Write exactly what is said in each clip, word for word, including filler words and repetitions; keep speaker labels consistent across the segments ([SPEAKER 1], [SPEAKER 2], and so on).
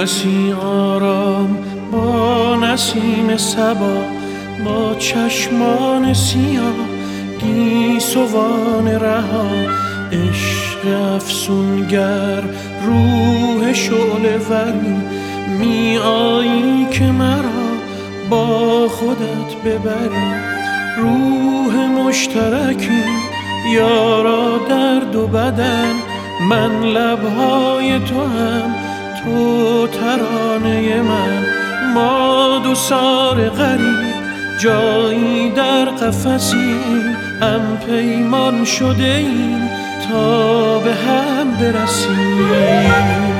[SPEAKER 1] میرسی آرام با نسیم صبا، با چشمان سیاه گیسوان رها. عشق افسونگر روح شعله وری، می آیی که مرا با خودت ببری. روح مشترکی یارا در دو بدن، من لبهای تو هم تو ترانه من. ما دو سار غریب جایی در قفسی، هم پیمان شده ایم تا به هم برسیم.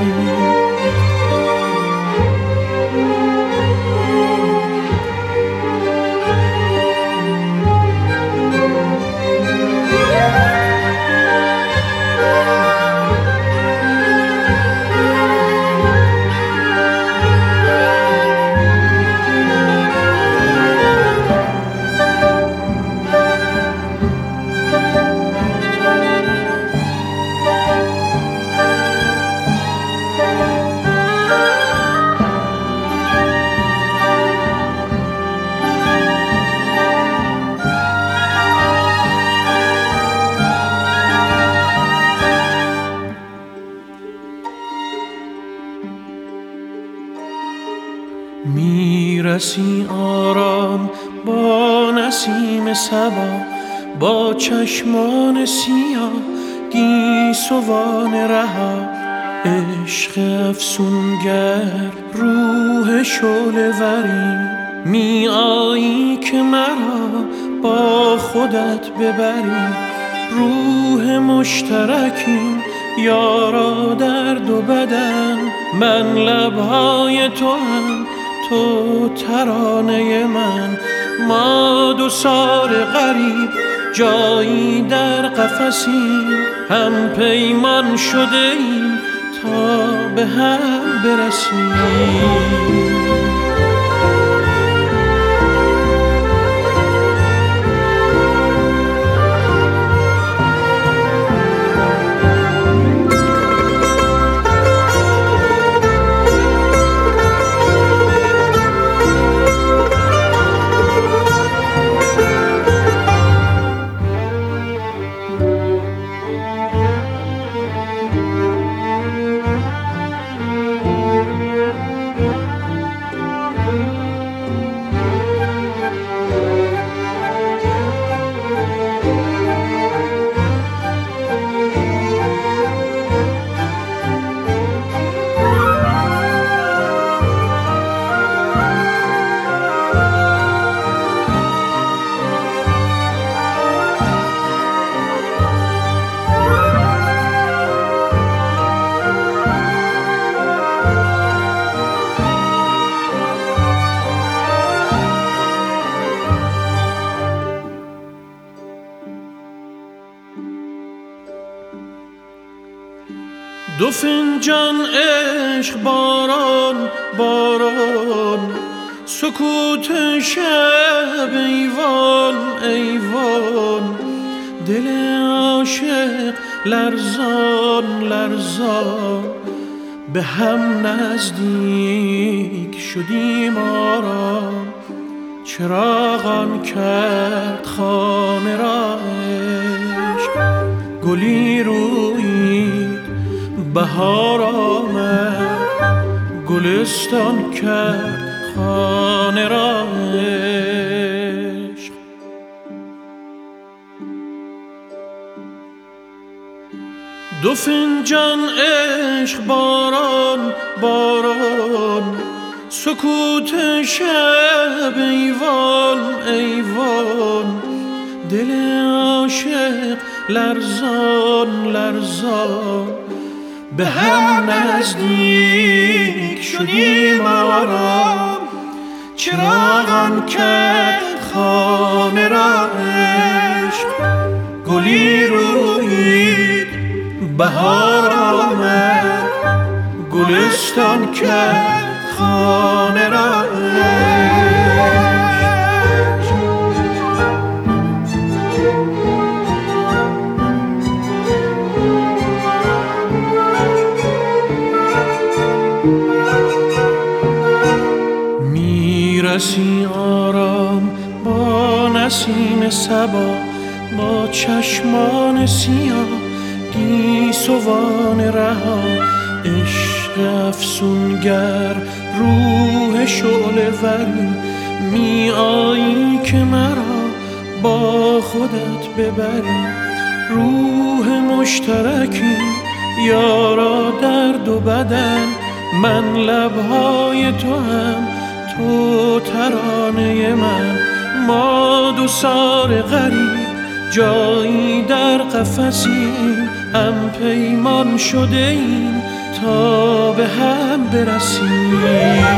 [SPEAKER 1] میرسی آرام با نسیم صبا، با چشمان سیاه گیسوان رها. عشق افسونگر روح شعله وری، می آیی که مرا با خودت ببری. روح مشترکی یارا در دو بدن، من لبهای تو هم تو ترانه من. ما دو سار غریب جایی در قفسی، هم پیمان شده ایم تا به هم برسیم. دو فنجان عشق باران باران، سکوت شب ایوان ایوان. دل عاشق لرزان لرزان، به هم نزدیک شدیم آرام. چراغان کرد خانه را عشق، گلی رویید بهار آمد. گلستان کرد خانه را عشق. دو فنجان عشق باران باران، سکوت شب ایوان ایوان. دل عاشق لرزان لرزان، به هم نزدیک شدیم آرام. چراغان کرد خانه را عشق، گلی رویید بهار آمد. گلستان کرد خانه را عشق. Thank you. میرسی آرام با نسیم صبا، با چشمان سیاه گیسوان رها. عشق افسونگر روح شعله وری، می آیی که مرا با خودت ببری. روح مشترکی یارا درد و بدن، من لبهای تو هم تو ترانه من. ما دو سار غریب جایی در قفسیم، هم پیمان شده ایم تا به هم برسیم.